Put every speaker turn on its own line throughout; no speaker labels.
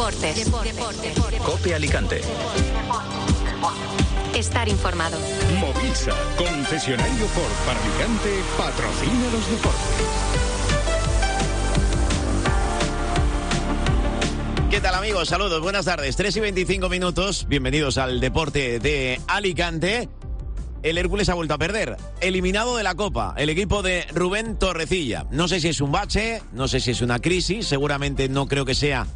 Deportes.
COPE Alicante.
Estar informado.
Movisa, concesionario Ford para Alicante, patrocina los deportes.
¿Qué tal, amigos? Saludos, buenas tardes. 3:25. Bienvenidos al deporte de Alicante. El Hércules ha vuelto a perder. Eliminado de la Copa, el equipo de Rubén Torrecilla. No sé si es un bache, no sé si es una crisis. Seguramente no creo que sea...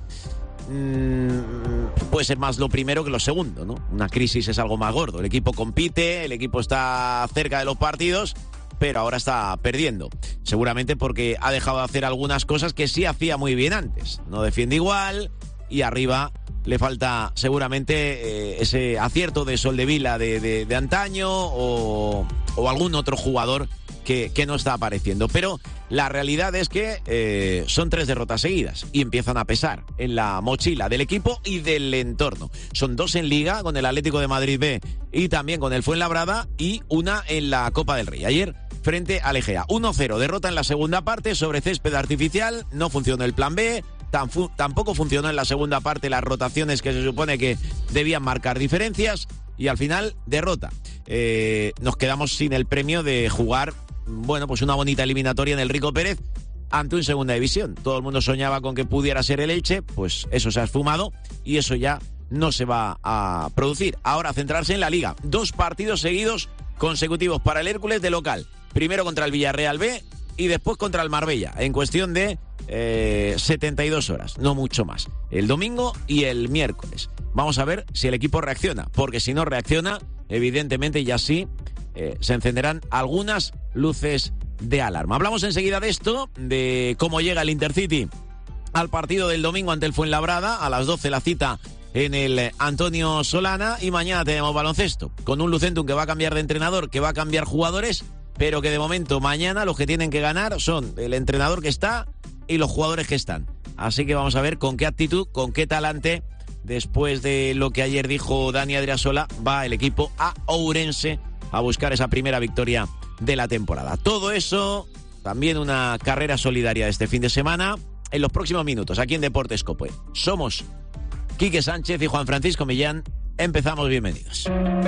puede ser más lo primero que lo segundo, ¿no? Una crisis es algo más gordo. El equipo compite, el equipo está cerca de los partidos, pero ahora está perdiendo. Seguramente porque ha dejado de hacer algunas cosas que sí hacía muy bien antes. No defiende igual y arriba le falta seguramente ese acierto de Soldevila de antaño o algún otro jugador que no está apareciendo. Pero la realidad es que son 3 derrotas seguidas y empiezan a pesar en la mochila del equipo y del entorno. Son 2 en Liga con el Atlético de Madrid B y también con el Fuenlabrada y una en la Copa del Rey. Ayer frente al Egea. 1-0, derrota en la segunda parte sobre césped artificial, no funcionó el plan B, tampoco funcionó en la segunda parte las rotaciones que se supone que debían marcar diferencias y al final derrota. Nos quedamos sin el premio de jugar, bueno, pues una bonita eliminatoria en el Rico Pérez ante un segunda división. Todo el mundo soñaba con que pudiera ser el Elche, pues eso se ha esfumado y eso ya no se va a producir. Ahora centrarse en la Liga. 2 partidos seguidos consecutivos para el Hércules de local. Primero contra el Villarreal B y después contra el Marbella, en cuestión de 72 horas, no mucho más. El domingo y el miércoles. Vamos a ver si el equipo reacciona, porque si no reacciona, evidentemente ya sí se encenderán algunas luces de alarma. Hablamos enseguida de esto, de cómo llega el Intercity al partido del domingo ante el Fuenlabrada, a las 12 la cita en el Antonio Solana, y mañana tenemos baloncesto, con un Lucentum que va a cambiar de entrenador, que va a cambiar jugadores, pero que de momento mañana los que tienen que ganar son el entrenador que está y los jugadores que están. Así que vamos a ver con qué actitud, con qué talante, después de lo que ayer dijo Dani Adriasola, va el equipo a Ourense a buscar esa primera victoria de la temporada. Todo eso, también una carrera solidaria de este fin de semana, en los próximos minutos, aquí en Deportes COPE. Somos Quique Sánchez y Juan Francisco Millán. Empezamos, bienvenidos.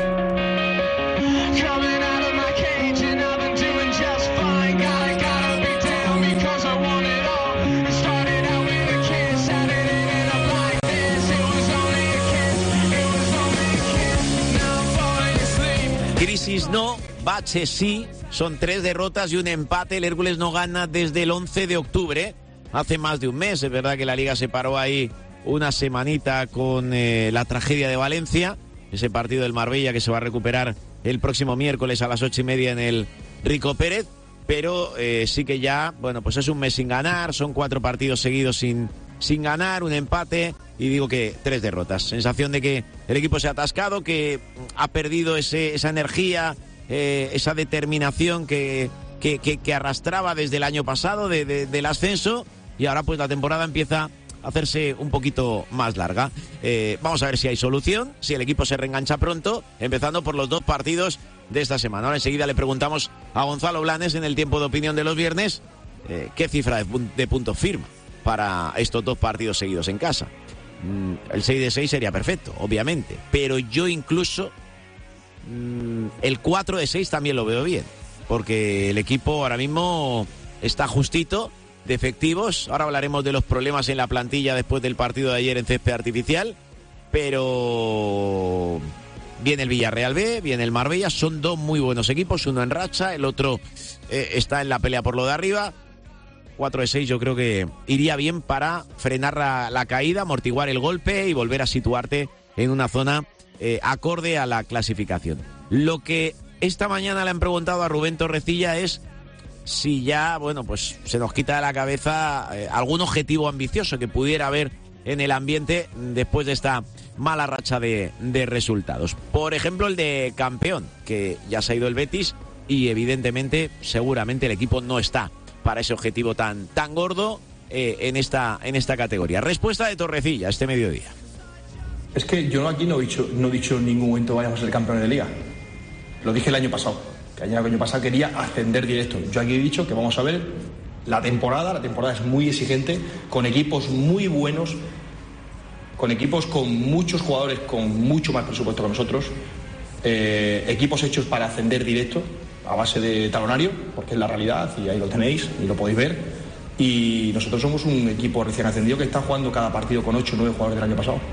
Crisis no, bache sí, son 3 derrotas y un empate. El Hércules no gana desde el 11 de octubre, hace más de un mes. Es verdad que la Liga se paró ahí una semanita con la tragedia de Valencia, ese partido del Marbella que se va a recuperar el próximo miércoles a las 8:30 en el Rico Pérez, pero sí que ya, bueno, pues es un mes sin ganar, son 4 partidos seguidos sin ganar, un empate y digo que 3 derrotas. Sensación de que el equipo se ha atascado, que ha perdido esa energía, esa determinación que arrastraba desde el año pasado del ascenso, y ahora pues la temporada empieza a hacerse un poquito más larga. Vamos a ver si hay solución, si el equipo se reengancha pronto, empezando por los 2 partidos de esta semana. Ahora enseguida le preguntamos a Gonzalo Blanes en el tiempo de opinión de los viernes qué cifra de puntos firma para estos 2 partidos seguidos en casa. El 6 de 6 sería perfecto, obviamente, pero yo incluso el 4 de 6 también lo veo bien, porque el equipo ahora mismo está justito de efectivos. Ahora hablaremos de los problemas en la plantilla después del partido de ayer en césped artificial, pero viene el Villarreal B, viene el Marbella, son 2 muy buenos equipos, uno en racha, el otro está en la pelea por lo de arriba. 4 de 6 yo creo que iría bien para frenar la caída, amortiguar el golpe y volver a situarte en una zona acorde a la clasificación. Lo que esta mañana le han preguntado a Rubén Torrecilla es si ya, bueno, pues se nos quita de la cabeza algún objetivo ambicioso que pudiera haber en el ambiente después de esta mala racha de resultados. Por ejemplo, el de campeón, que ya se ha ido el Betis y evidentemente, seguramente el equipo no está para ese objetivo tan gordo en esta categoría. Respuesta de Torrecilla este mediodía.
Es que yo aquí no he dicho en ningún momento vayamos a ser campeones de Liga. Lo dije el año pasado, que el año pasado quería ascender directo. Yo aquí he dicho que vamos a ver la temporada es muy exigente, con equipos muy buenos, con equipos con muchos jugadores con mucho más presupuesto que nosotros, equipos hechos para ascender directo a base de talonario, porque es la realidad y ahí lo tenéis y lo podéis ver. Y nosotros somos un equipo recién ascendido que está jugando cada partido con 8 o 9 jugadores del año pasado.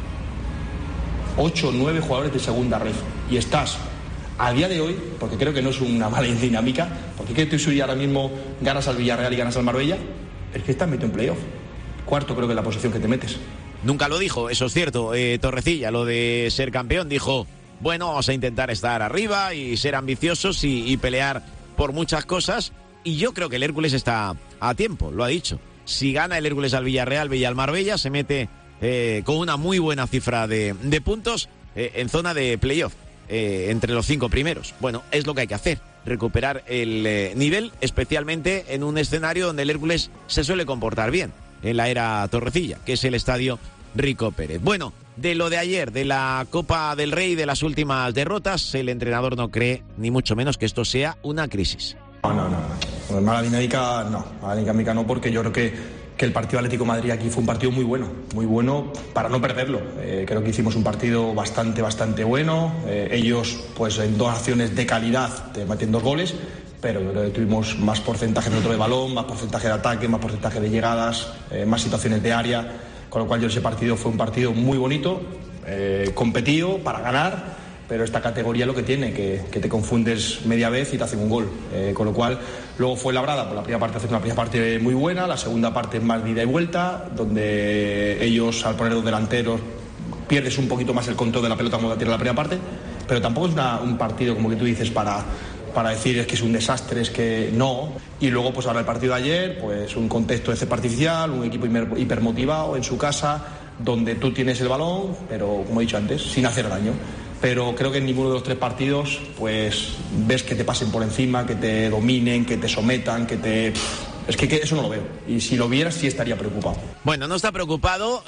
8 o 9 jugadores de segunda red. Y estás, a día de hoy, porque creo que no es una mala dinámica, porque que tú ahora mismo ganas al Villarreal y ganas al Marbella, es que estás metido en playoff. Cuarto creo que es la posición que te metes.
Nunca lo dijo, eso es cierto, Torrecilla, lo de ser campeón. Dijo, bueno, vamos a intentar estar arriba y ser ambiciosos y pelear por muchas cosas. Y yo creo que el Hércules está a tiempo, lo ha dicho. Si gana el Hércules al Villarreal y al Marbella, se mete con una muy buena cifra de puntos en zona de playoff, entre los 5 primeros. Bueno, es lo que hay que hacer, recuperar el nivel, especialmente en un escenario donde el Hércules se suele comportar bien, en la era Torrecilla, que es el estadio Rico Pérez. Bueno, de lo de ayer, de la Copa del Rey, de las últimas derrotas, el entrenador no cree, ni mucho menos, que esto sea una crisis.
No. Mala dinámica no, porque yo creo que el partido Atlético de Madrid aquí fue un partido muy bueno para no perderlo. Creo que hicimos un partido bastante bueno. Ellos, pues en 2 acciones de calidad, te meten 2 goles, pero yo creo que tuvimos más porcentaje de balón, más porcentaje de ataque, más porcentaje de llegadas, más situaciones de área, con lo cual ese partido fue un partido muy bonito, competido para ganar. Pero esta categoría lo que tiene, que te confundes media vez y te hacen un gol. Con lo cual, luego fue labrada, por la primera parte hace una primera parte muy buena, la segunda parte es más de ida y vuelta, donde ellos, al poner 2 delanteros, pierdes un poquito más el control de la pelota como la tiene la primera parte, pero tampoco es un partido, como que tú dices, para decir es que es un desastre, es que no. Y luego, pues ahora el partido de ayer, pues un contexto de césped artificial, un equipo hipermotivado en su casa, donde tú tienes el balón, pero, como he dicho antes, sin hacer daño. Pero creo que en ninguno de los 3 partidos pues ves que te pasen por encima, que te dominen, que te sometan, Es que eso no lo veo. Y si lo viera, sí estaría preocupado.
Bueno, no está preocupado.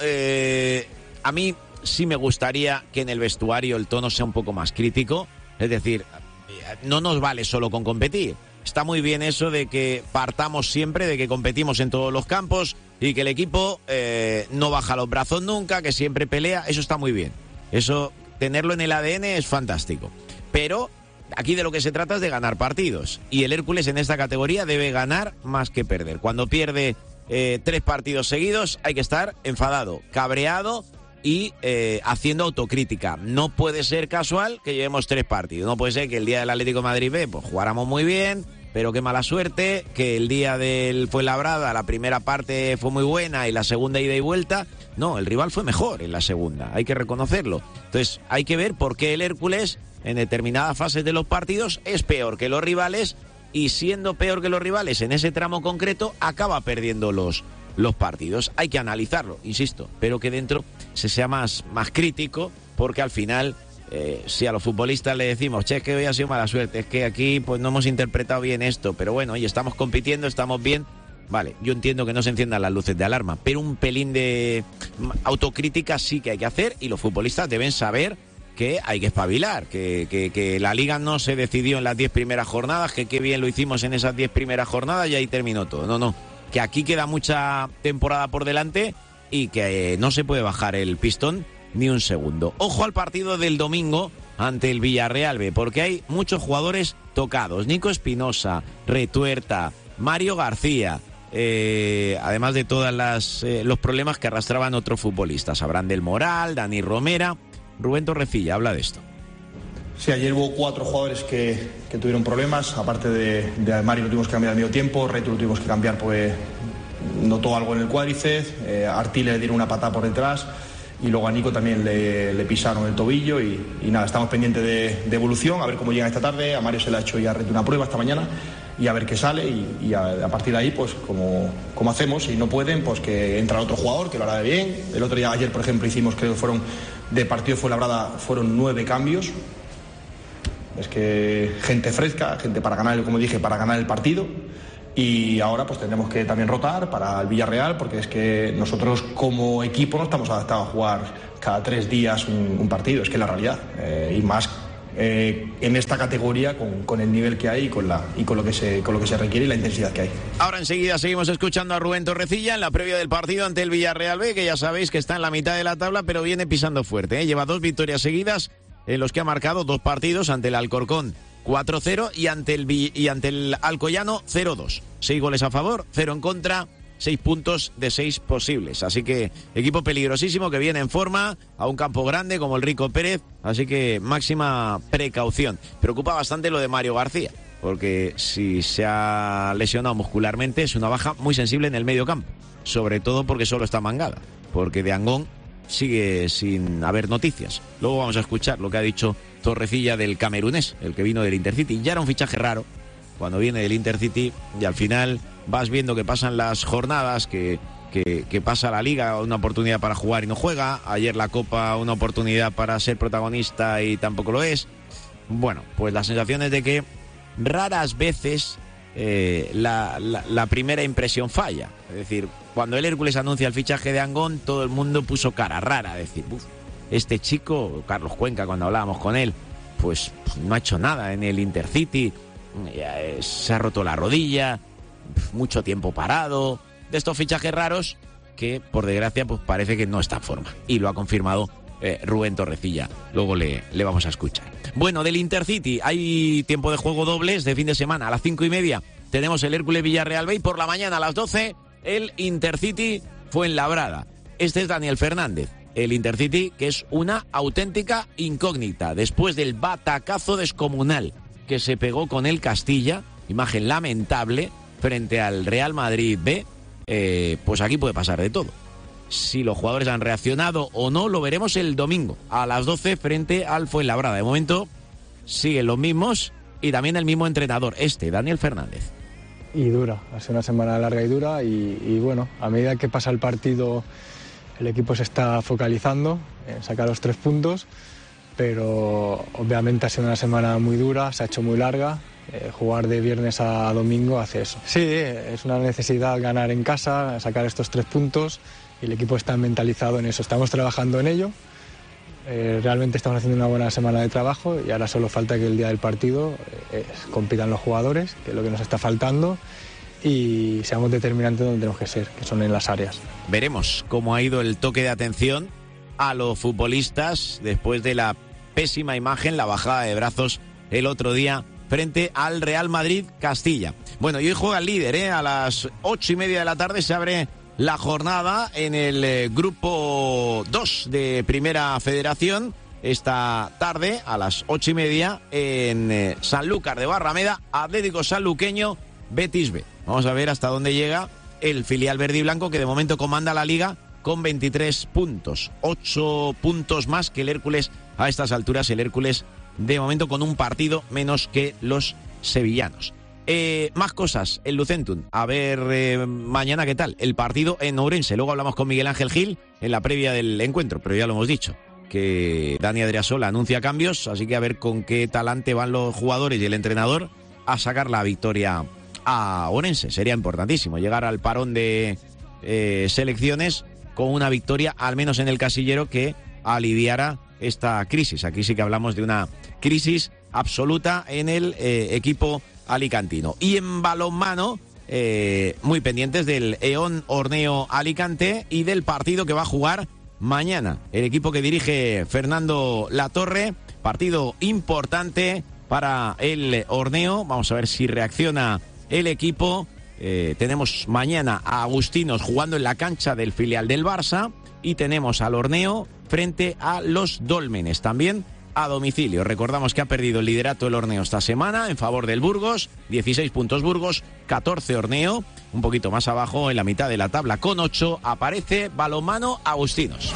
A mí sí me gustaría que en el vestuario el tono sea un poco más crítico. Es decir, no nos vale solo con competir. Está muy bien eso de que partamos siempre, de que competimos en todos los campos y que el equipo no baja los brazos nunca, que siempre pelea. Eso está muy bien. Eso... tenerlo en el ADN es fantástico. Pero aquí de lo que se trata es de ganar partidos. Y el Hércules en esta categoría debe ganar más que perder. Cuando pierde 3 partidos seguidos hay que estar enfadado, cabreado y haciendo autocrítica. No puede ser casual que llevemos 3 partidos. No puede ser que el día del Atlético de Madrid B pues jugáramos muy bien, pero qué mala suerte, que el día del Fuenlabrada la primera parte fue muy buena y la segunda ida y vuelta. No, el rival fue mejor en la segunda, hay que reconocerlo. Entonces hay que ver por qué el Hércules en determinadas fases de los partidos es peor que los rivales, y siendo peor que los rivales en ese tramo concreto acaba perdiendo los partidos. Hay que analizarlo, insisto, pero que dentro se sea más crítico, porque al final... si a los futbolistas le decimos, che, es que hoy ha sido mala suerte, es que aquí pues no hemos interpretado bien esto, pero bueno, oye, estamos compitiendo, estamos bien, vale, yo entiendo que no se enciendan las luces de alarma, pero un pelín de autocrítica sí que hay que hacer, y los futbolistas deben saber que hay que espabilar, que la Liga no se decidió en las 10 primeras jornadas, que qué bien lo hicimos en esas 10 primeras jornadas y ahí terminó todo. No, que aquí queda mucha temporada por delante y que no se puede bajar el pistón ni un segundo. Ojo al partido del domingo ante el Villarreal B, porque hay muchos jugadores tocados. Nico Espinosa, Retuerta, Mario García, además de todos los problemas que arrastraban otros futbolistas. Abraham del Moral, Dani Romera. Rubén Torrecilla habla de esto.
Sí, ayer hubo 4 jugadores que tuvieron problemas. Aparte de Mario lo tuvimos que cambiar al medio tiempo, Retu lo tuvimos que cambiar pues notó algo en el cuádriceps, Artile le dieron una patada por detrás. Y luego a Nico también le pisaron el tobillo y nada, estamos pendientes de evolución, a ver cómo llega esta tarde. A Mario se le ha hecho ya una prueba esta mañana y a ver qué sale y a partir de ahí pues como hacemos. Si no pueden, pues que entra otro jugador que lo hará de bien. El otro día, ayer por ejemplo, hicimos, creo que fueron de partido Fuenlabrada, fueron 9 cambios. Es que gente fresca, gente para ganar, como dije, para ganar el partido. Y ahora pues tendremos que también rotar para el Villarreal, porque es que nosotros como equipo no estamos adaptados a jugar cada 3 días un partido, es que es la realidad. Y más en esta categoría con el nivel que hay y con lo que se requiere y la intensidad que hay.
Ahora enseguida seguimos escuchando a Rubén Torrecilla en la previa del partido ante el Villarreal B, que ya sabéis que está en la mitad de la tabla, pero viene pisando fuerte, ¿eh? Lleva 2 victorias seguidas en los que ha marcado 2 partidos ante el Alcorcón 4-0 y ante el Alcoyano 0-2. 6 goles a favor, 0 en contra, 6 puntos de 6 posibles. Así que equipo peligrosísimo que viene en forma a un campo grande como el Rico Pérez. Así que máxima precaución. Preocupa bastante lo de Mario García, porque si se ha lesionado muscularmente es una baja muy sensible en el medio campo. Sobre todo porque solo está Mangada, porque de Angón sigue sin haber noticias. Luego vamos a escuchar lo que ha dicho Torrecilla del camerunés, el que vino del Intercity. Ya era un fichaje raro cuando viene del Intercity y al final vas viendo que pasan las jornadas, que pasa la Liga, una oportunidad para jugar y no juega. Ayer la Copa, una oportunidad para ser protagonista y tampoco lo es. Bueno, pues la sensación es de que raras veces la primera impresión falla. Es decir, cuando el Hércules anuncia el fichaje de Angón, todo el mundo puso cara rara. Es decir, este chico, Carlos Cuenca, cuando hablábamos con él, pues no ha hecho nada en el Intercity, se ha roto la rodilla, mucho tiempo parado. De estos fichajes raros que, por desgracia, pues parece que no está en forma. Y lo ha confirmado Rubén Torrecilla. Luego le vamos a escuchar. Bueno, del Intercity hay tiempo de juego dobles de fin de semana. A las 5:30 tenemos el Hércules Villarreal B y por la mañana a las 12 el Intercity Fuenlabrada. Este es Daniel Fernández. El Intercity, que es una auténtica incógnita después del batacazo descomunal que se pegó con el Castilla, imagen lamentable, frente al Real Madrid B, pues aquí puede pasar de todo. Si los jugadores han reaccionado o no, lo veremos el domingo a las 12 frente al Fuenlabrada. De momento siguen los mismos y también el mismo entrenador, Daniel Fernández.
Y dura, ha sido una semana larga y dura y bueno, a medida que pasa el partido el equipo se está focalizando en sacar los 3 puntos, pero obviamente ha sido una semana muy dura, se ha hecho muy larga. Jugar de viernes a domingo hace eso. Sí, es una necesidad ganar en casa, sacar estos 3 puntos y el equipo está mentalizado en eso. Estamos trabajando en ello, realmente estamos haciendo una buena semana de trabajo y ahora solo falta que el día del partido compitan los jugadores, que es lo que nos está faltando, y seamos determinantes donde tenemos que ser, que son en las áreas.
Veremos cómo ha ido el toque de atención a los futbolistas después de la pésima imagen, la bajada de brazos el otro día frente al Real Madrid Castilla. Bueno, y hoy juega el líder, a las 8:30 de la tarde se abre la jornada en el grupo 2 de Primera Federación. Esta tarde, a las 8:30, en Sanlúcar de Barrameda, Atlético Sanluqueño, Betis B. Vamos a ver hasta dónde llega el filial verde y blanco, que de momento comanda la Liga con 23 puntos. 8 puntos más que el Hércules a estas alturas. El Hércules, de momento, con un partido menos que los sevillanos. Más cosas, el Lucentum. A ver mañana qué tal el partido en Ourense. Luego hablamos con Miguel Ángel Gil en la previa del encuentro, pero ya lo hemos dicho, que Dani Adriasola anuncia cambios, así que a ver con qué talante van los jugadores y el entrenador a sacar la victoria a Ourense. Sería importantísimo llegar al parón de selecciones con una victoria, al menos en el casillero, que aliviara esta crisis. Aquí sí que hablamos de una crisis absoluta en el equipo alicantino. Y en balonmano, muy pendientes del EON Orneo Alicante y del partido que va a jugar mañana el equipo que dirige Fernando Latorre. Partido importante para el Orneo. Vamos a ver si reacciona el equipo. Tenemos mañana a Agustinos jugando en la cancha del filial del Barça y tenemos al Orneo frente a los Dólmenes, también a domicilio. Recordamos que ha perdido el liderato el Orneo esta semana en favor del Burgos, 16 puntos Burgos, 14 Orneo. Un poquito más abajo en la mitad de la tabla con 8 aparece Balonmano Agustinos.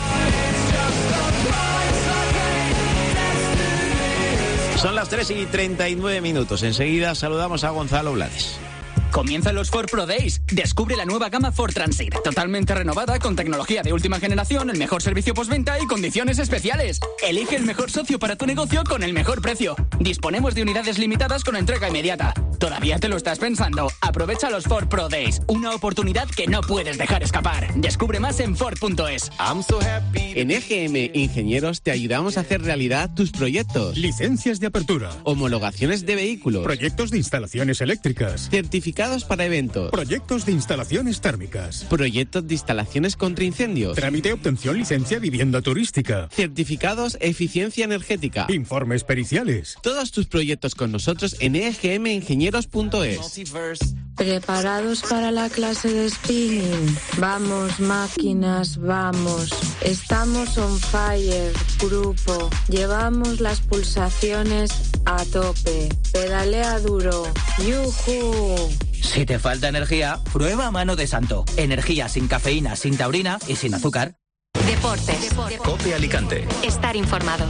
Son las 3:39. Enseguida saludamos a Gonzalo Blades.
Comienzan los Ford Pro Days. Descubre la nueva gama Ford Transit, totalmente renovada con tecnología de última generación, el mejor servicio postventa y condiciones especiales. Elige el mejor socio para tu negocio con el mejor precio. Disponemos de unidades limitadas con entrega inmediata. ¿Todavía te lo estás pensando? Aprovecha los Ford Pro Days, una oportunidad que no puedes dejar escapar. Descubre más en Ford.es.
En EGM Ingenieros te ayudamos a hacer realidad tus proyectos.
Licencias de apertura.
Homologaciones de vehículos.
Proyectos de instalaciones eléctricas.
Certificados para eventos.
Proyectos de instalaciones térmicas.
Proyectos de instalaciones contra incendios.
Trámite obtención licencia vivienda turística.
Certificados eficiencia energética.
Informes periciales.
Todos tus proyectos con nosotros en egmingenieros.es.
¿Preparados para la clase de spinning? Vamos, máquinas, vamos. Estamos on fire, grupo. Llevamos las pulsaciones a tope. Pedalea duro. ¡Yujú!
Si te falta energía, prueba Mano de Santo. Energía sin cafeína, sin taurina y sin azúcar.
Deportes. COPE Alicante.
Estar informado.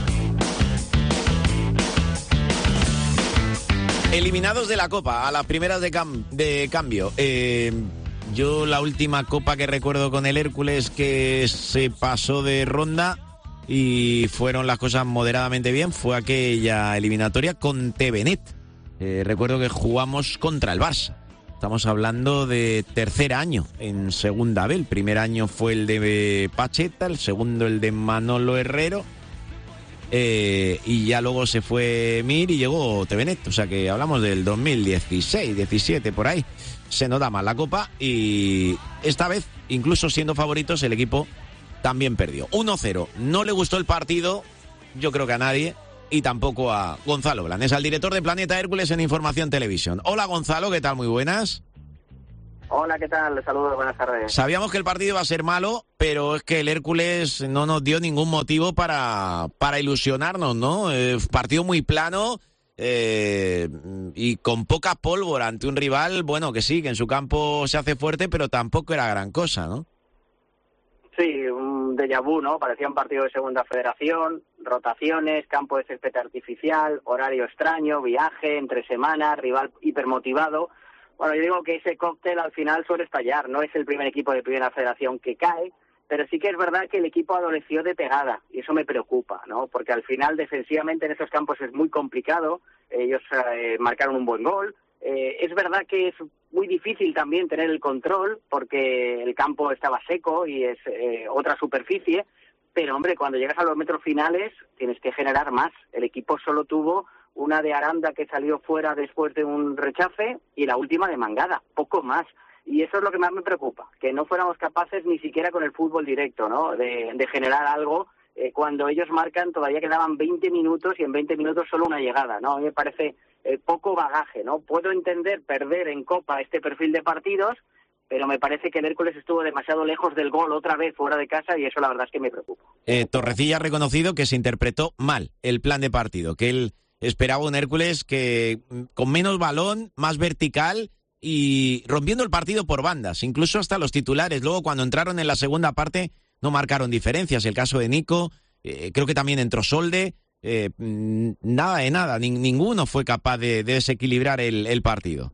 Eliminados de la Copa, a las primeras de cambio. Yo la última Copa que recuerdo con el Hércules que se pasó de ronda y fueron las cosas moderadamente bien fue aquella eliminatoria con Tevenet. Recuerdo que jugamos contra el Barça. Estamos hablando de tercer año en segunda B. El primer año fue el de Pacheta, el segundo el de Manolo Herrero. Y ya luego se fue Mir y llegó Tevenet. O sea que hablamos del 2016, 17 por ahí. Se nota más la Copa y esta vez, incluso siendo favoritos, el equipo también perdió. 1-0. No le gustó el partido, yo creo que a nadie, y tampoco a Gonzalo Blanes, al director de Planeta Hércules en Información Televisión. Hola Gonzalo, ¿qué tal? Muy buenas.
Hola, ¿qué tal? Saludos, buenas tardes.
Sabíamos que el partido iba a ser malo, pero es que el Hércules no nos dio ningún motivo para ilusionarnos, ¿no? Partido muy plano y con poca pólvora ante un rival, bueno, que sí, que en su campo se hace fuerte, pero tampoco era gran cosa, ¿no?
Sí, un déjà vu, ¿no? Parecía un partido de segunda federación, rotaciones, campo de césped artificial, horario extraño, viaje, entre semana, rival hipermotivado. Bueno, yo digo que ese cóctel al final suele estallar. No es el primer equipo de primera federación que cae, pero sí que es verdad que el equipo adoleció de pegada y eso me preocupa, ¿no? Porque al final defensivamente en estos campos es muy complicado. Ellos marcaron un buen gol. Es verdad que es muy difícil también tener el control porque el campo estaba seco y es otra superficie, pero hombre, cuando llegas a los metros finales tienes que generar más. El equipo solo tuvo una de Aranda que salió fuera después de un rechace y la última de Mangada, poco más. Y eso es lo que más me preocupa, que no fuéramos capaces ni siquiera con el fútbol directo, ¿no? de generar algo. Cuando ellos marcan todavía quedaban 20 minutos y en 20 minutos solo una llegada, ¿no? A mí me parece poco bagaje, ¿no? Puedo entender perder en Copa este perfil de partidos, pero me parece que el Hércules estuvo demasiado lejos del gol otra vez fuera de casa y eso la verdad es que me preocupa.
Torrecilla ha reconocido que se interpretó mal el plan de partido, que él esperaba un Hércules que con menos balón, más vertical y rompiendo el partido por bandas, incluso hasta los titulares. Luego cuando entraron en la segunda parte no marcaron diferencias. El caso de Nico, creo que también entró Solde, nada de nada, ninguno fue capaz de desequilibrar el partido.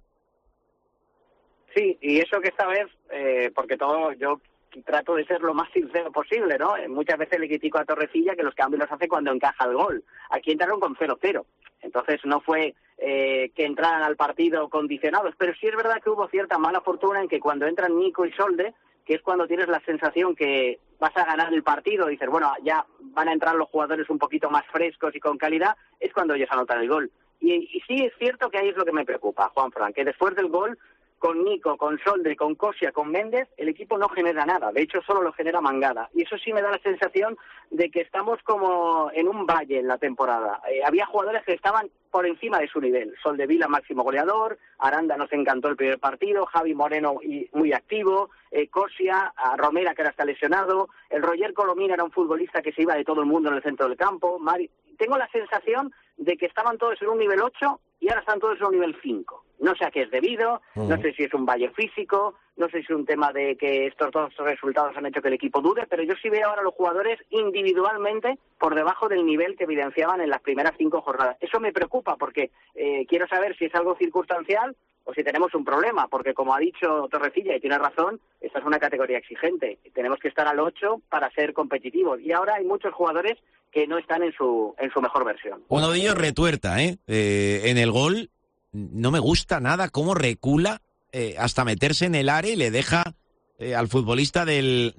Sí, y eso que esta vez, porque yo trato de ser lo más sincero posible, ¿no? Muchas veces le critico a Torrecilla que los cambios los hace cuando encaja el gol. Aquí entraron con 0-0, entonces no fue que entraran al partido condicionados, pero sí es verdad que hubo cierta mala fortuna en que cuando entran Nico y Solde, que es cuando tienes la sensación que vas a ganar el partido, dices, bueno, ya van a entrar los jugadores un poquito más frescos y con calidad, es cuando ellos anotan el gol. Y sí es cierto que ahí es lo que me preocupa, Juanfran, que después del gol, con Nico, con Solde, con Cosia, con Méndez, el equipo no genera nada, de hecho solo lo genera Mangada. Y eso sí me da la sensación de que estamos como en un valle en la temporada. Había jugadores que estaban por encima de su nivel. Soldevila, máximo goleador, Aranda nos encantó el primer partido, Javi Moreno muy activo, Cosia, Romera que ahora está lesionado, el Roger Colomina era un futbolista que se iba de todo el mundo en el centro del campo. Tengo la sensación de que estaban todos en un nivel 8 y ahora están todos en un nivel 5. No sé a qué es debido, no sé si es un valle físico, no sé si es un tema de que estos dos resultados han hecho que el equipo dude, pero yo sí veo ahora a los jugadores individualmente por debajo del nivel que evidenciaban en las primeras 5 jornadas. Eso me preocupa porque quiero saber si es algo circunstancial o si tenemos un problema, porque como ha dicho Torrecilla, y tiene razón, esta es una categoría exigente. Tenemos que estar al 8 para ser competitivos. Y ahora hay muchos jugadores que no están en su mejor versión.
Uno de ellos Retuerta, en el gol. No me gusta nada cómo recula hasta meterse en el área y le deja al futbolista del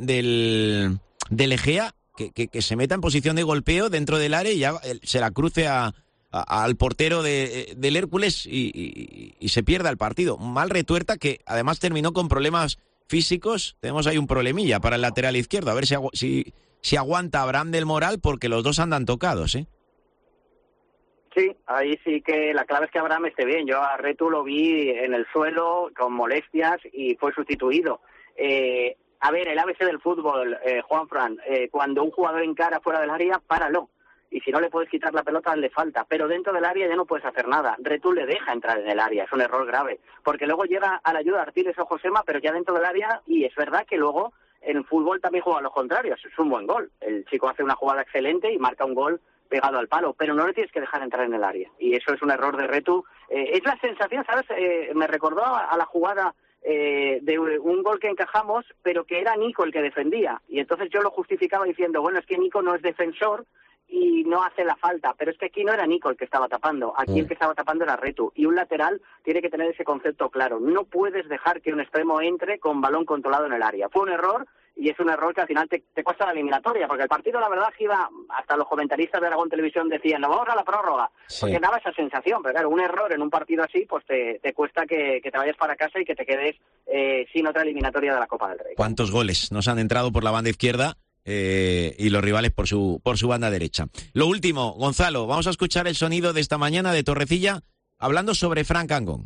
Egea que se meta en posición de golpeo dentro del área y ya se la cruce al portero del Hércules y se pierda el partido. Mal Retuerta, que además terminó con problemas físicos. Tenemos ahí un problemilla para el lateral izquierdo. A ver si aguanta Abraham del Moral, porque los dos andan tocados,
Sí, ahí sí que la clave es que Abraham esté bien. Yo a Retu lo vi en el suelo con molestias y fue sustituido. A ver, el ABC del fútbol, Juanfran, cuando un jugador encara fuera del área, páralo. Y si no le puedes quitar la pelota, le falta. Pero dentro del área ya no puedes hacer nada. Retu le deja entrar en el área, es un error grave. Porque luego llega a la ayuda de Artiles o Josema, pero ya dentro del área, y es verdad que luego en el fútbol también juega a los contrarios. Es un buen gol. El chico hace una jugada excelente y marca un gol pegado al palo, pero no le tienes que dejar entrar en el área. Y eso es un error de Retu. Es la sensación, ¿sabes? Me recordó a la jugada de un gol que encajamos, pero que era Nico el que defendía. Y entonces yo lo justificaba diciendo, bueno, es que Nico no es defensor y no hace la falta, pero es que aquí no era Nico el que estaba tapando, aquí el que estaba tapando era Retu, y un lateral tiene que tener ese concepto claro. No puedes dejar que un extremo entre con balón controlado en el área. Fue un error, y es un error que al final te cuesta la eliminatoria, porque el partido, la verdad, que iba, hasta los comentaristas de Aragón Televisión decían, no, vamos a la prórroga, porque daba esa sensación, pero claro, un error en un partido así, pues te cuesta que te vayas para casa y que te quedes sin otra eliminatoria de la Copa del Rey.
¿Cuántos goles nos han entrado por la banda izquierda y los rivales por su banda derecha? Lo último, Gonzalo, vamos a escuchar el sonido de esta mañana de Torrecilla hablando sobre Frank Angón.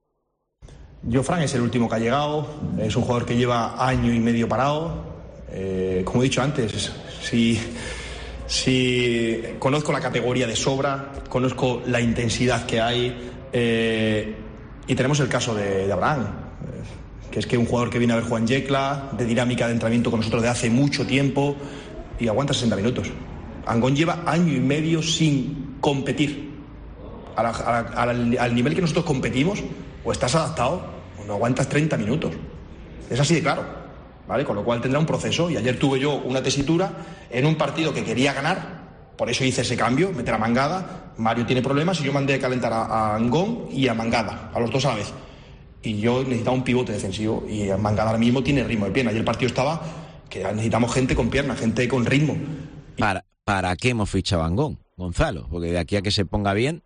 Fran es el último que ha llegado, es un jugador que lleva año y medio parado. Como he dicho antes, si conozco la categoría de sobra, conozco la intensidad que hay, y tenemos el caso de Abraham, que es que un jugador que viene a ver Juan Yecla, de dinámica de entrenamiento con nosotros de hace mucho tiempo, y aguanta 60 minutos. Angón lleva año y medio sin competir. Al nivel que nosotros competimos, o estás adaptado o no aguantas 30 minutos. Es así de claro, ¿vale? Con lo cual tendrá un proceso. Y ayer tuve yo una tesitura en un partido que quería ganar, por eso hice ese cambio, meter a Mangada. Mario tiene problemas y yo mandé a calentar a Angón y a Mangada, a los dos a la vez. Y yo necesitaba un pivote defensivo, y Mangada ahora mismo tiene ritmo de pierna. Ayer el partido estaba que necesitamos gente con pierna, gente con ritmo.
¿Para qué hemos fichado a Angón, Gonzalo? Porque de aquí a que se ponga bien,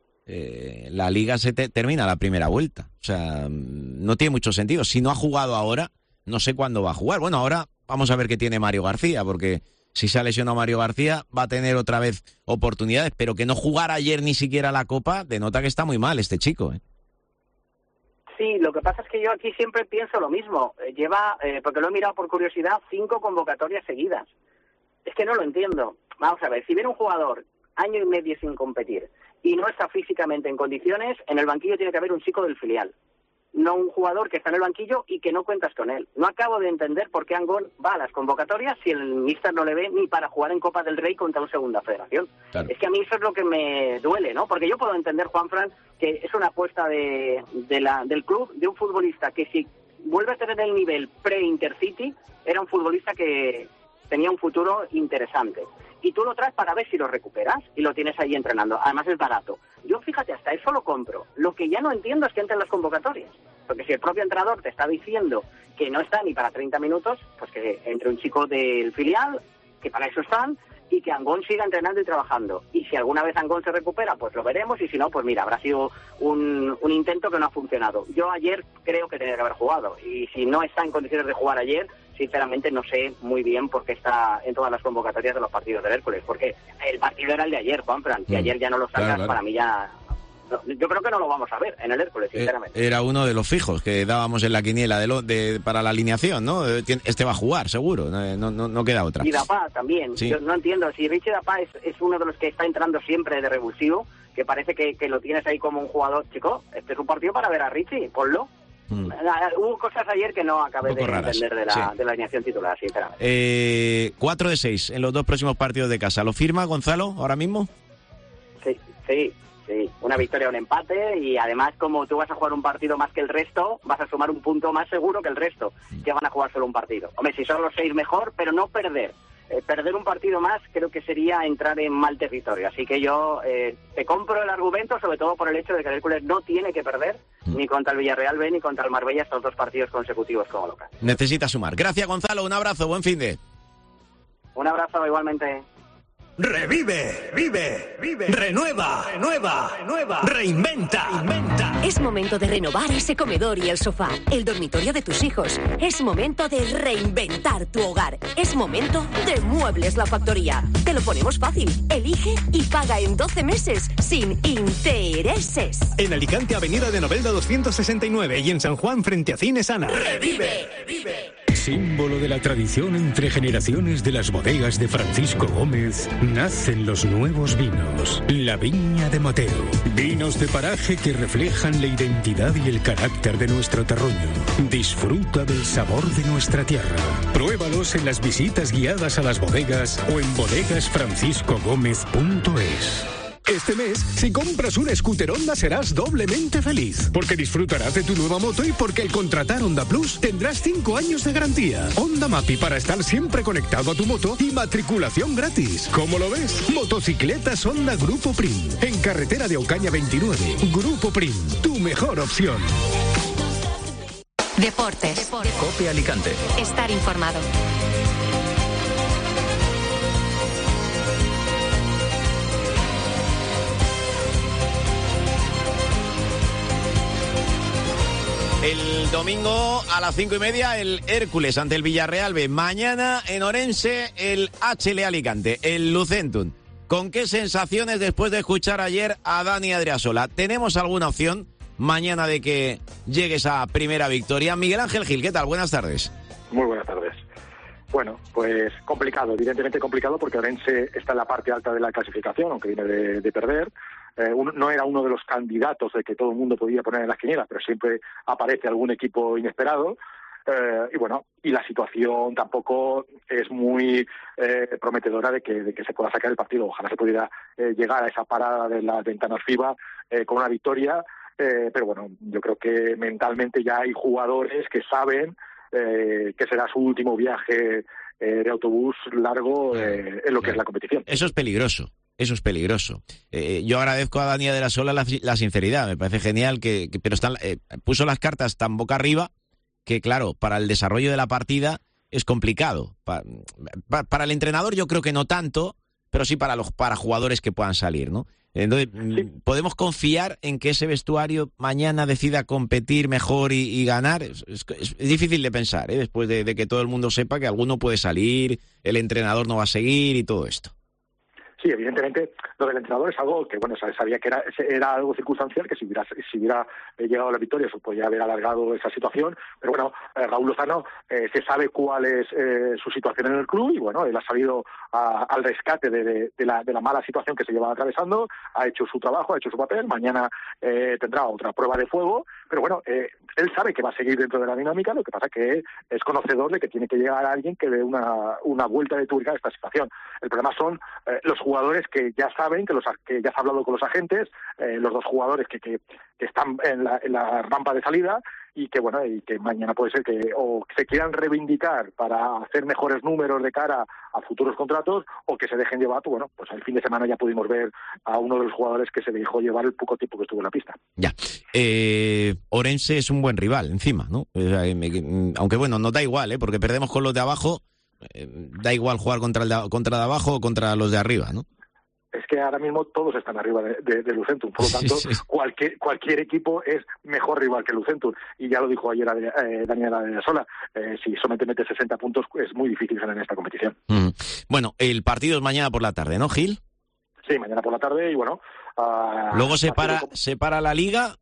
la liga se termina la primera vuelta. O sea, no tiene mucho sentido. Si no ha jugado ahora, no sé cuándo va a jugar. Bueno, ahora vamos a ver qué tiene Mario García, porque si se ha lesionado Mario García va a tener otra vez oportunidades, pero que no jugara ayer ni siquiera la Copa denota que está muy mal este chico,
Sí, lo que pasa es que yo aquí siempre pienso lo mismo. Lleva, porque lo he mirado por curiosidad, 5 convocatorias seguidas. Es que no lo entiendo. Vamos a ver, si viene un jugador año y medio sin competir y no está físicamente en condiciones, en el banquillo tiene que haber un chico del filial, no un jugador que está en el banquillo y que no cuentas con él. No acabo de entender por qué Angón va a las convocatorias si el míster no le ve ni para jugar en Copa del Rey contra un segunda federación. Claro. Es que a mí eso es lo que me duele, ¿no? Porque yo puedo entender, Juanfran, que es una apuesta del club, de un futbolista que si vuelve a tener el nivel pre-Intercity, era un futbolista que tenía un futuro interesante. Y tú lo traes para ver si lo recuperas y lo tienes ahí entrenando. Además es barato. Yo, fíjate, hasta eso lo compro. Lo que ya no entiendo es que entren las convocatorias. Porque si el propio entrenador te está diciendo que no está ni para 30 minutos, pues que entre un chico del filial, que para eso están, y que Angón siga entrenando y trabajando. Y si alguna vez Angón se recupera, pues lo veremos, y si no, pues mira, habrá sido un intento que no ha funcionado. Yo ayer creo que tenía que haber jugado, y si no está en condiciones de jugar ayer, sinceramente no sé muy bien por qué está en todas las convocatorias de los partidos del Hércules, porque el partido era el de ayer, Juanfran, si ayer ya no lo sacas, claro. Para mí ya... Yo creo que no lo vamos a ver en el Hércules, sinceramente.
Era uno de los fijos que dábamos en la quiniela para la alineación, ¿no? Este va a jugar, seguro, no queda otra.
Y Dapá también. Sí. Yo no entiendo, si Richie Dapá es uno de los que está entrando siempre de revulsivo, que parece que lo tienes ahí como un jugador, chico, este es un partido para ver a Richie, ponlo. Hubo cosas ayer que no acabé de entender de la alineación titular, sinceramente.
4 de 6 en los 2 próximos partidos de casa. ¿Lo firma Gonzalo ahora mismo?
Sí. Una victoria, un empate, y además, como tú vas a jugar un partido más que el resto, vas a sumar un punto más seguro que el resto, que van a jugar solo un partido. Hombre, si son los 6 mejor, pero no perder. Perder un partido más creo que sería entrar en mal territorio. Así que yo te compro el argumento, sobre todo por el hecho de que el Hércules no tiene que perder ni contra el Villarreal B ni contra el Marbella estos 2 partidos consecutivos como local.
Necesita sumar. Gracias, Gonzalo. Un abrazo. Buen finde.
Un abrazo igualmente.
Revive, renueva, reinventa.
Es momento de renovar ese comedor y el sofá, el dormitorio de tus hijos. Es momento de reinventar tu hogar. Es momento de Muebles La Factoría. Te lo ponemos fácil. Elige y paga en 12 meses sin intereses.
En Alicante, Avenida de Novelda 269, y en San Juan, frente a Cine Sana.
Revive.
Símbolo de la tradición entre generaciones de las bodegas de Francisco Gómez, nacen los nuevos vinos. La Viña de Mateo. Vinos de paraje que reflejan la identidad y el carácter de nuestro terruño. Disfruta del sabor de nuestra tierra. Pruébalos en las visitas guiadas a las bodegas o en bodegasfranciscogomez.es. Este mes, si compras un scooter Honda serás doblemente feliz, porque disfrutarás de tu nueva moto y porque al contratar Honda Plus tendrás 5 años de garantía. Honda Mapi para estar siempre conectado a tu moto y matriculación gratis. ¿Cómo lo ves? Motocicletas Honda Grupo Prim. En carretera de Ocaña 29. Grupo Prim, tu mejor opción.
Deportes.
COPE Alicante.
Estar informado.
El domingo a las 5:30 el Hércules ante el Villarreal B. Mañana en Orense el HL Alicante, el Lucentum. ¿Con qué sensaciones después de escuchar ayer a Dani Adriasola? ¿Tenemos alguna opción mañana de que llegue esa primera victoria? Miguel Ángel Gil, ¿qué tal? Buenas tardes.
Muy buenas tardes. Bueno, pues complicado, evidentemente complicado, porque Orense está en la parte alta de la clasificación, aunque viene de perder. No era uno de los candidatos de que todo el mundo podía poner en las quinielas, pero siempre aparece algún equipo inesperado. Y bueno, y la situación tampoco es muy prometedora de que se pueda sacar el partido. Ojalá se pudiera llegar a esa parada de las ventanas FIBA con una victoria, pero bueno, yo creo que mentalmente ya hay jugadores que saben que será su último viaje de autobús largo en lo que es la competición.
Eso es peligroso. Eso es peligroso. Yo agradezco a Dani Adriasola la sinceridad. Me parece genial pero puso las cartas tan boca arriba que, claro, para el desarrollo de la partida es complicado. Para el entrenador yo creo que no tanto, pero sí para jugadores que puedan salir, ¿no? Entonces, sí. ¿Podemos confiar en que ese vestuario mañana decida competir mejor y ganar? Es difícil de pensar, después de que todo el mundo sepa que alguno puede salir, el entrenador no va a seguir y todo esto.
Sí, evidentemente lo del entrenador es algo que, bueno, sabía que era algo circunstancial, que si hubiera llegado a la victoria eso podía haber alargado esa situación, pero bueno, Raúl Lozano se sabe cuál es su situación en el club y bueno, él ha salido al rescate de la mala situación que se llevaba atravesando, ha hecho su trabajo, ha hecho su papel, mañana tendrá otra prueba de fuego, pero bueno, él sabe que va a seguir dentro de la dinámica, lo que pasa que es conocedor de que tiene que llegar a alguien que dé una vuelta de tuerca a esta situación. El problema son los jugadores que ya saben, que ya se ha hablado con los agentes, los 2 jugadores que están en la rampa de salida y que bueno, y que mañana puede ser que o se quieran reivindicar para hacer mejores números de cara a futuros contratos o que se dejen llevar. Bueno, pues el fin de semana ya pudimos ver a uno de los jugadores que se dejó llevar el poco tiempo que estuvo en la pista.
Ya. Orense es un buen rival encima, ¿no? Aunque bueno, nos da igual, porque perdemos con los de abajo. Da igual jugar contra de abajo o contra los de arriba, ¿no?
Es que ahora mismo todos están arriba de Lucentum, por lo tanto, sí. Cualquier equipo es mejor rival que Lucentum. Y ya lo dijo ayer Daniel Adriasola, si solamente mete 60 puntos es muy difícil ganar en esta competición.
Bueno, el partido es mañana por la tarde, ¿no, Gil?
Sí, mañana por la tarde y bueno...
Luego se para la Liga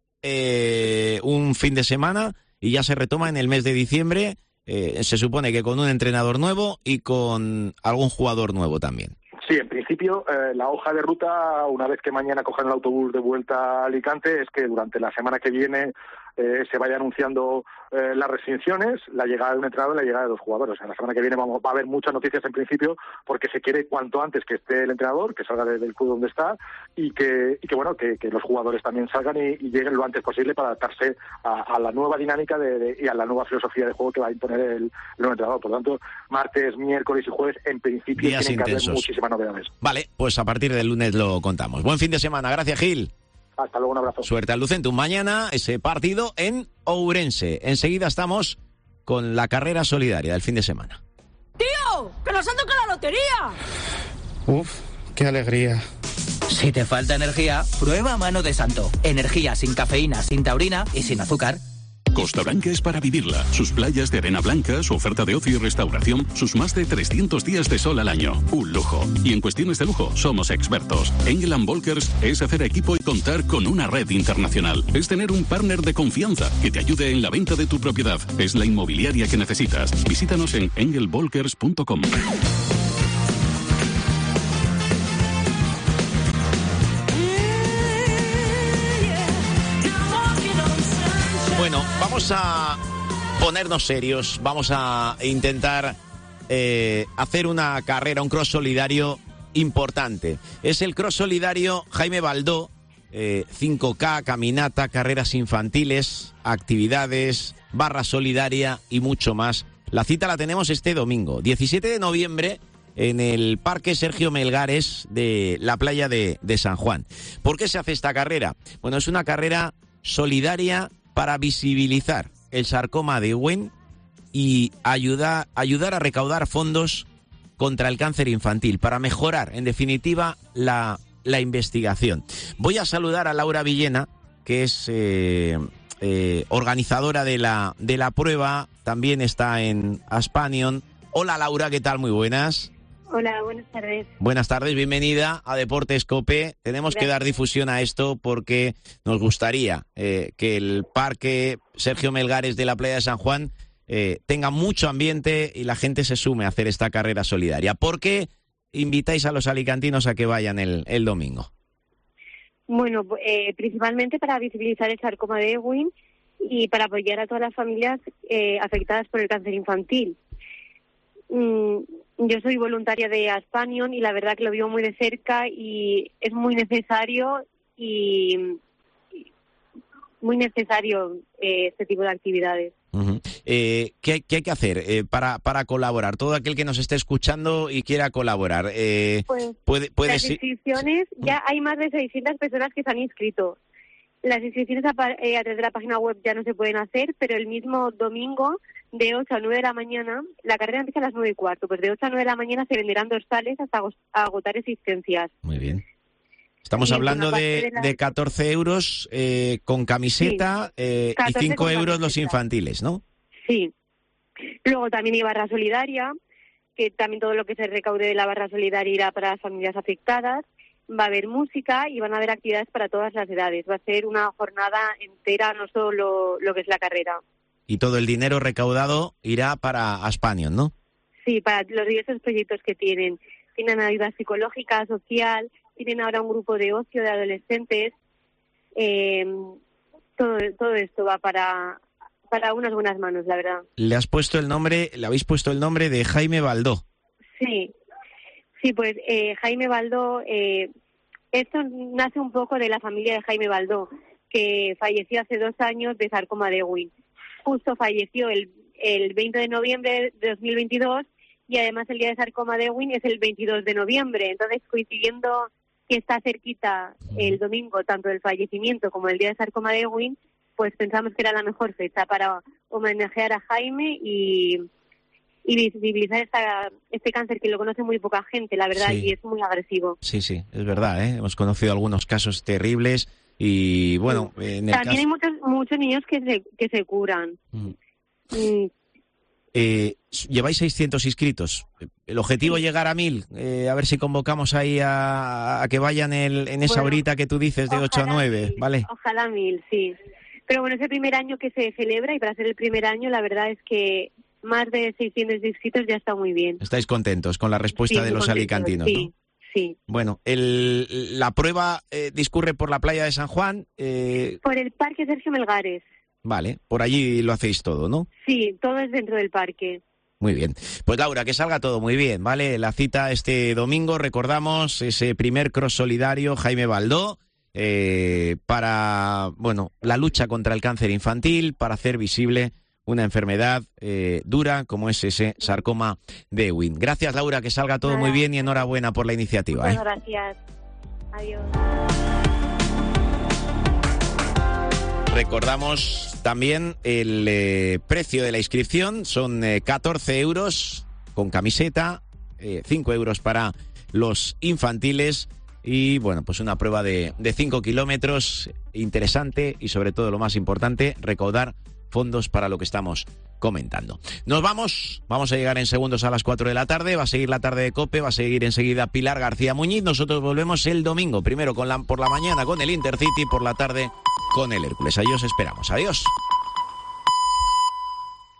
un fin de semana y ya se retoma en el mes de diciembre, se supone que con un entrenador nuevo y con algún jugador nuevo también.
Sí, en principio la hoja de ruta, una vez que mañana cojan el autobús de vuelta a Alicante, es que durante la semana que viene se vaya anunciando las restricciones, la llegada de un entrenador y la llegada de 2 jugadores. O sea, la semana que viene va a haber muchas noticias en principio, porque se quiere cuanto antes que esté el entrenador, que salga del club donde está, y que los jugadores también salgan y lleguen lo antes posible para adaptarse a la nueva dinámica y a la nueva filosofía de juego que va a imponer el nuevo entrenador. Por lo tanto, martes, miércoles y jueves, en principio,
días
tienen
intensos.
que haber muchísimas novedades.
Vale, pues a partir del lunes lo contamos. Buen fin de semana. Gracias, Gil.
Hasta luego, un abrazo.
Suerte al Lucentum. Mañana ese partido en Ourense. Enseguida estamos con la carrera solidaria del fin de semana.
¡Tío! ¡Que nos han tocado la lotería!
Uf, qué alegría.
Si te falta energía, prueba Mano de Santo. Energía sin cafeína, sin taurina y sin azúcar.
Costa Blanca es para vivirla. Sus playas de arena blanca, su oferta de ocio y restauración, sus más de 300 días de sol al año. Un lujo. Y en cuestiones de lujo, somos expertos. Engel & Volkers es hacer equipo y contar con una red internacional. Es tener un partner de confianza que te ayude en la venta de tu propiedad. Es la inmobiliaria que necesitas. Visítanos en engelvolkers.com.
Bueno, vamos a ponernos serios, vamos a intentar hacer una carrera, un cross solidario importante. Es el cross solidario Jaime Baldó, 5K, caminata, carreras infantiles, actividades, barra solidaria y mucho más. La cita la tenemos este domingo, 17 de noviembre, en el Parque Sergio Melgares de la playa de San Juan. ¿Por qué se hace esta carrera? Bueno, es una carrera solidaria para visibilizar el sarcoma de Ewing y ayudar a recaudar fondos contra el cáncer infantil, para mejorar, en definitiva, la investigación. Voy a saludar a Laura Villena, que es organizadora de la prueba, también está en Aspanion. Hola Laura, ¿qué tal? Muy buenas.
Hola, buenas tardes.
Buenas tardes, bienvenida a Deportes COPE. Tenemos que dar difusión a esto porque nos gustaría que el Parque Sergio Melgares de la playa de San Juan tenga mucho ambiente y la gente se sume a hacer esta carrera solidaria. ¿Por qué invitáis a los alicantinos a que vayan el domingo?
Bueno, principalmente para visibilizar el sarcoma de Ewing y para apoyar a todas las familias afectadas por el cáncer infantil. Yo soy voluntaria de Aspanion y la verdad que lo vivo muy de cerca y es muy necesario este tipo de actividades.
Uh-huh. ¿Qué hay que hacer para colaborar? Todo aquel que nos esté escuchando y quiera colaborar. Puede
las inscripciones, ya hay más de 600 personas que se han inscrito. Las inscripciones a través de la página web ya no se pueden hacer, pero el mismo domingo, de 8 a 9 de la mañana, la carrera empieza a las 9:15, pues de 8 a 9 de la mañana se venderán dorsales hasta agotar existencias.
Muy bien. Estamos hablando de 14 euros con camiseta, sí, y 5 euros los infantiles, ¿no?
Sí. Luego también hay barra solidaria, que también todo lo que se recaude de la barra solidaria irá para las familias afectadas. Va a haber música y van a haber actividades para todas las edades. Va a ser una jornada entera, no solo lo que es la carrera.
Y todo el dinero recaudado irá para Aspanion, ¿no?
Sí, para los diversos proyectos que tienen. Tienen ayuda psicológica, social, tienen ahora un grupo de ocio de adolescentes. Todo esto va para unas buenas manos, la verdad.
Le habéis puesto el nombre de Jaime Baldó.
Sí, pues Jaime Baldó, esto nace un poco de la familia de Jaime Baldó, que falleció hace 2 años de sarcoma de Ewing. Justo falleció el 20 de noviembre de 2022 y además el día de sarcoma de Ewing es el 22 de noviembre. Entonces, coincidiendo que está cerquita el domingo, tanto del fallecimiento como el día de sarcoma de Ewing, pues pensamos que era la mejor fecha para homenajear a Jaime y visibilizar este cáncer que lo conoce muy poca gente, la verdad, sí. Y es muy agresivo.
Sí, es verdad, hemos conocido algunos casos terribles y bueno...
Sí. También hay muchos niños que se curan.
Lleváis 600 inscritos. El objetivo es llegar a 1000. A ver si convocamos ahí a que vayan en esa horita que tú dices de 8 a 9, ¿vale?
Ojalá 1000, sí. Pero bueno, es el primer año que se celebra y para ser el primer año la verdad es que más de 600 inscritos ya está muy bien.
¿Estáis contentos con la respuesta de los alicantinos?
Sí,
¿no?
Sí.
Bueno, la prueba discurre por la playa de San Juan.
Por el Parque Sergio Melgares.
Vale, por allí lo hacéis todo, ¿no?
Sí, todo es dentro del parque.
Muy bien. Pues Laura, que salga todo muy bien, ¿vale? La cita este domingo, recordamos ese primer cross solidario Jaime Baldó para, bueno, la lucha contra el cáncer infantil, para hacer visible una enfermedad dura como es ese sarcoma de Ewing. Gracias, Laura, que salga todo muy bien y enhorabuena por la iniciativa.
Muchas gracias. Adiós.
Recordamos también el precio de la inscripción, son 14 euros con camiseta, 5 euros para los infantiles y, bueno, pues una prueba de 5 kilómetros interesante y, sobre todo, lo más importante, recaudar fondos para lo que estamos comentando. Nos vamos a llegar en segundos a las 4 de la tarde, va a seguir la tarde de COPE, va a seguir enseguida Pilar García Muñiz, nosotros volvemos el domingo, primero por la mañana con el Intercity, por la tarde con el Hércules. Ahí os esperamos, adiós.